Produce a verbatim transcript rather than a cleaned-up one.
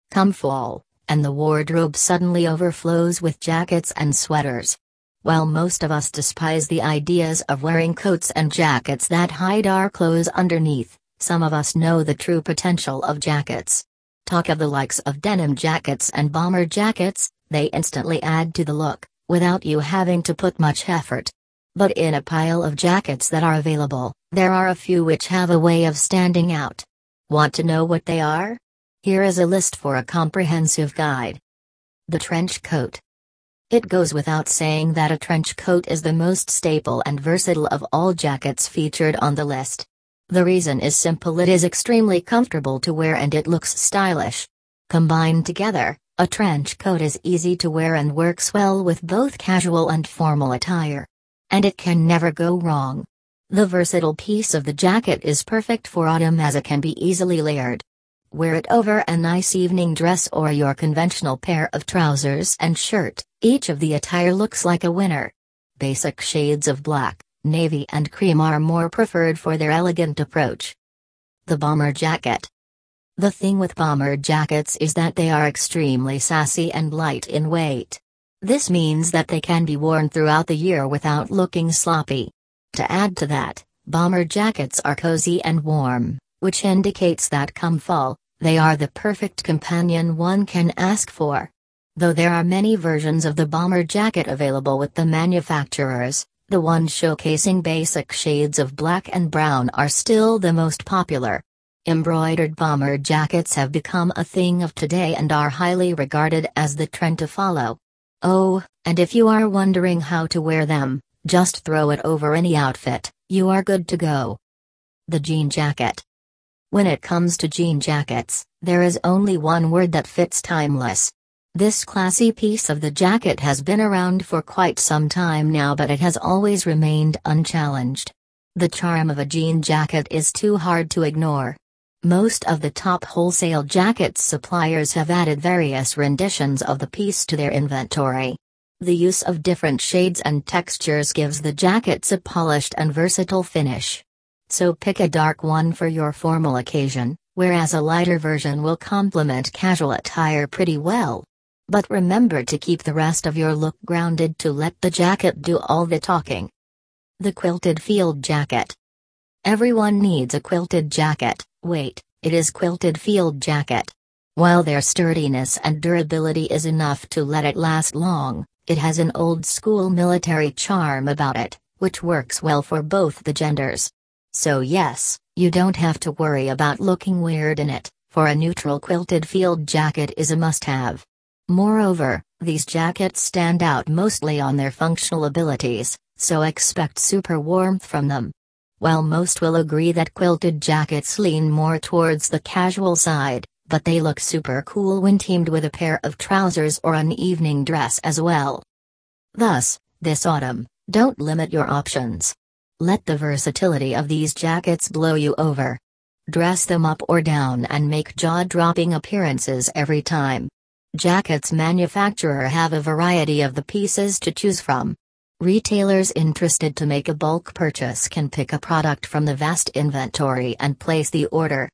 Come fall, and the wardrobe suddenly overflows with jackets and sweaters. While most of us despise the ideas of wearing coats and jackets that hide our clothes underneath, some of us know the true potential of jackets. Talk of the likes of denim jackets and bomber jackets, they instantly add to the look, without you having to put much effort. But in a pile of jackets that are available, there are a few which have a way of standing out. Want to know what they are? Here is a list for a comprehensive guide. The trench coat. It goes without saying that a trench coat is the most staple and versatile of all jackets featured on the list. The reason is simple: it is extremely comfortable to wear and it looks stylish. Combined together, a trench coat is easy to wear and works well with both casual and formal attire. And it can never go wrong. The versatile piece of the jacket is perfect for autumn as it can be easily layered. Wear it over a nice evening dress or your conventional pair of trousers and shirt, each of the attire looks like a winner. Basic shades of black, navy and cream are more preferred for their elegant approach. The bomber jacket. The thing with bomber jackets is that they are extremely sassy and light in weight. This means that they can be worn throughout the year without looking sloppy. To add to that, bomber jackets are cozy and warm, which indicates that come fall, they are the perfect companion one can ask for. Though there are many versions of the bomber jacket available with the manufacturers, the ones showcasing basic shades of black and brown are still the most popular. Embroidered bomber jackets have become a thing of today and are highly regarded as the trend to follow. Oh, and if you are wondering how to wear them, just throw it over any outfit, you are good to go. The jean jacket. When it comes to jean jackets, there is only one word that fits: timeless. This classy piece of the jacket has been around for quite some time now, but it has always remained unchallenged. The charm of a jean jacket is too hard to ignore. Most of the top wholesale jackets suppliers have added various renditions of the piece to their inventory. The use of different shades and textures gives the jackets a polished and versatile finish. So pick a dark one for your formal occasion, whereas a lighter version will complement casual attire pretty well. But remember to keep the rest of your look grounded to let the jacket do all the talking. The quilted field jacket. Everyone needs a quilted jacket. Wait, it is quilted field jacket. While their sturdiness and durability is enough to let it last long, it has an old-school military charm about it, which works well for both the genders. So yes, you don't have to worry about looking weird in it, for a neutral quilted field jacket is a must-have. Moreover, these jackets stand out mostly on their functional abilities, so expect super warmth from them. While most will agree that quilted jackets lean more towards the casual side, but they look super cool when teamed with a pair of trousers or an evening dress as well. Thus, this autumn, don't limit your options. Let the versatility of these jackets blow you over. Dress them up or down and make jaw-dropping appearances every time. Jackets manufacturer have a variety of the pieces to choose from. Retailers interested to make a bulk purchase can pick a product from the vast inventory and place the order.